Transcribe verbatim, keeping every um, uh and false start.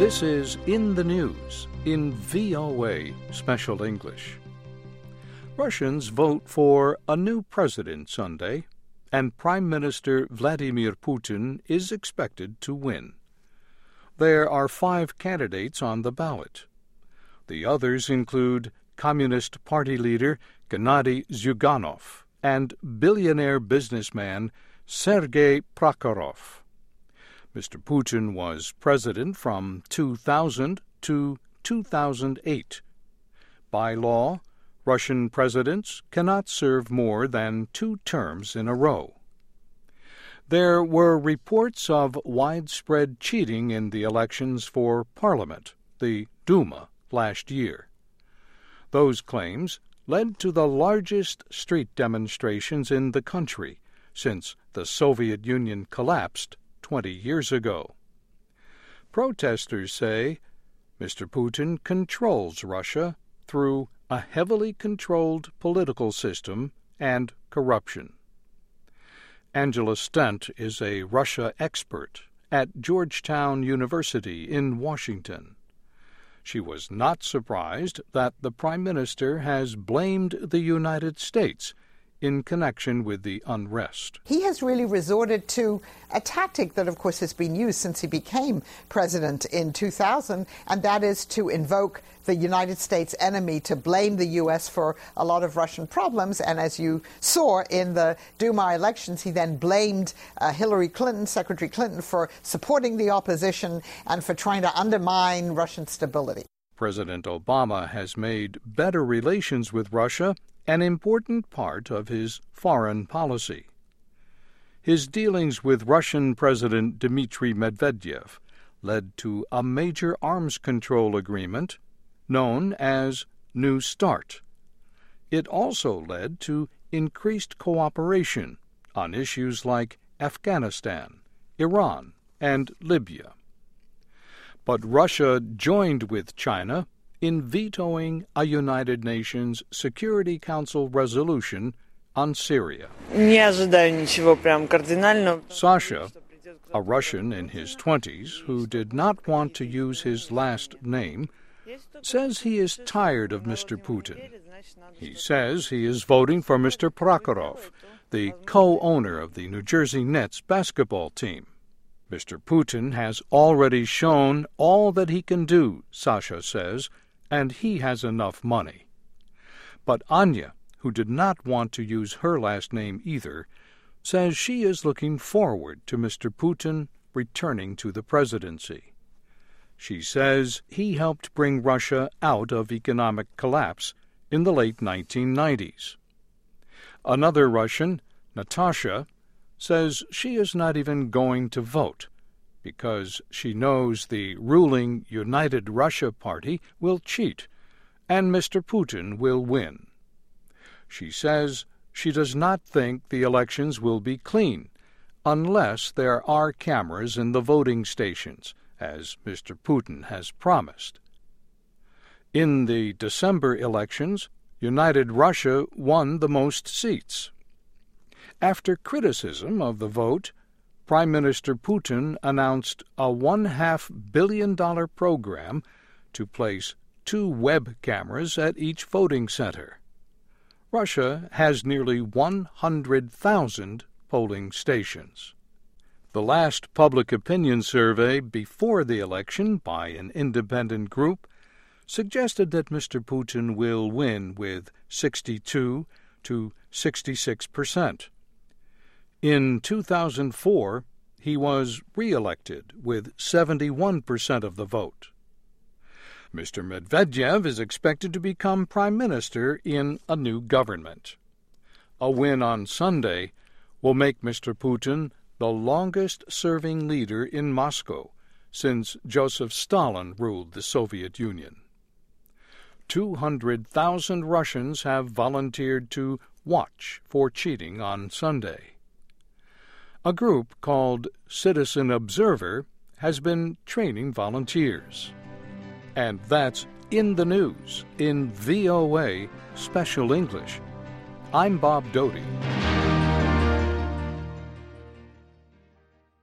This is In the News in V O A Special English. Russians vote for a new president Sunday, and Prime Minister Vladimir Putin is expected to win. There are five candidates on the ballot. The others include Communist Party leader Gennady Zyuganov and billionaire businessman Sergei Prokhorov. Mister Putin was president from two thousand to two thousand eight. By law, Russian presidents cannot serve more than two terms in a row. There were reports of widespread cheating in the elections for Parliament, the Duma, last year. Those claims led to the largest street demonstrations in the country since the Soviet Union collapsed twenty years ago. Protesters say Mister Putin controls Russia through a heavily controlled political system and corruption. Angela Stent is a Russia expert at Georgetown University in Washington. She was not surprised that the Prime Minister has blamed the United States in connection with the unrest. He has really resorted to a tactic that, of course, has been used since he became president in two thousand, and that is to invoke the United States enemy to blame the U S for a lot of Russian problems. And as you saw in the Duma elections, he then blamed uh, Hillary Clinton, Secretary Clinton, for supporting the opposition and for trying to undermine Russian stability. President Obama has made better relations with Russia an important part of his foreign policy. His dealings with Russian President Dmitry Medvedev led to a major arms control agreement known as New START. It also led to increased cooperation on issues like Afghanistan, Iran, and Libya. But Russia joined with China in vetoing a United Nations Security Council resolution on Syria. Sasha, a Russian in his twenties who did not want to use his last name, says he is tired of Mister Putin. He says he is voting for Mister Prokhorov, the co-owner of the New Jersey Nets basketball team. Mister Putin has already shown all that he can do, Sasha says, and he has enough money. But Anya, who did not want to use her last name either, says she is looking forward to Mister Putin returning to the presidency. She says he helped bring Russia out of economic collapse in the late nineteen nineties. Another Russian, Natasha, says she is not even going to vote because she knows the ruling United Russia Party will cheat and Mister Putin will win. She says she does not think the elections will be clean unless there are cameras in the voting stations, as Mister Putin has promised. In the December elections, United Russia won the most seats. After criticism of the vote, Prime Minister Putin announced a one-half billion dollar program to place two web cameras at each voting center. Russia has nearly one hundred thousand polling stations. The last public opinion survey before the election by an independent group suggested that Mister Putin will win with sixty-two to sixty-six percent. In two thousand four, he was re-elected with seventy-one percent of the vote. Mister Medvedev is expected to become prime minister in a new government. A win on Sunday will make Mister Putin the longest-serving leader in Moscow since Joseph Stalin ruled the Soviet Union. two hundred thousand Russians have volunteered to watch for cheating on Sunday. A group called Citizen Observer has been training volunteers. And that's In the News in V O A Special English. I'm Bob Doty.